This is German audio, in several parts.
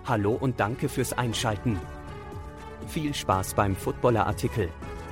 Hallo und danke fürs Einschalten. Viel Spaß beim Footballer-Artikel.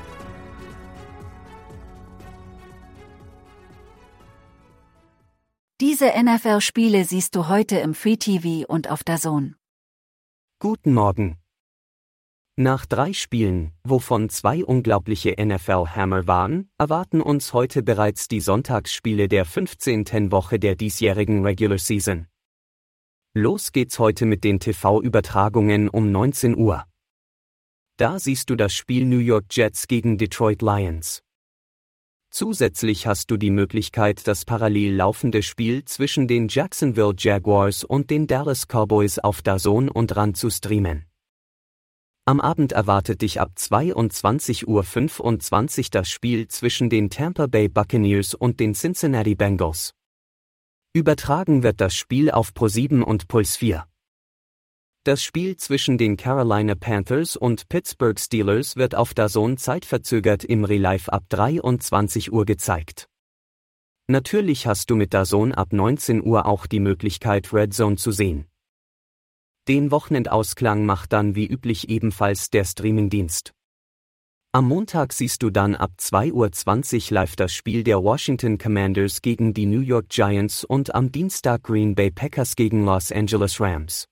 Diese NFL-Spiele siehst du heute im Free TV und auf DAZN. Guten Morgen. Nach 3 Spielen, wovon 2 unglaubliche NFL-Hammer waren, erwarten uns heute bereits die Sonntagsspiele der 15. Woche der diesjährigen Regular Season. Los geht's heute mit den TV-Übertragungen um 19 Uhr. Da siehst du das Spiel New York Jets gegen Detroit Lions. Zusätzlich hast du die Möglichkeit, das parallel laufende Spiel zwischen den Jacksonville Jaguars und den Dallas Cowboys auf DAZN und RAN zu streamen. Am Abend erwartet dich ab 22:25 Uhr das Spiel zwischen den Tampa Bay Buccaneers und den Cincinnati Bengals. Übertragen wird das Spiel auf ProSieben und Puls 4. Das Spiel zwischen den Carolina Panthers und Pittsburgh Steelers wird auf DAZN zeitverzögert im Relive ab 23 Uhr gezeigt. Natürlich hast du mit DAZN ab 19 Uhr auch die Möglichkeit, Red Zone zu sehen. Den Wochenendausklang macht dann wie üblich ebenfalls der Streamingdienst. Am Montag siehst du dann ab 2:20 Uhr live das Spiel der Washington Commanders gegen die New York Giants und am Dienstag Green Bay Packers gegen Los Angeles Rams.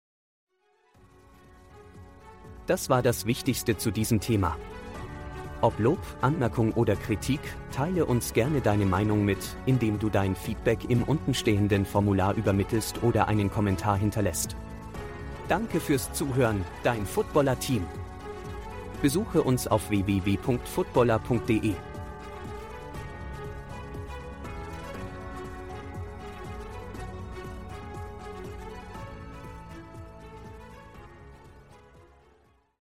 Das war das Wichtigste zu diesem Thema. Ob Lob, Anmerkung oder Kritik, teile uns gerne deine Meinung mit, indem du dein Feedback im untenstehenden Formular übermittelst oder einen Kommentar hinterlässt. Danke fürs Zuhören, dein Footballer-Team. Besuche uns auf www.footballer.de.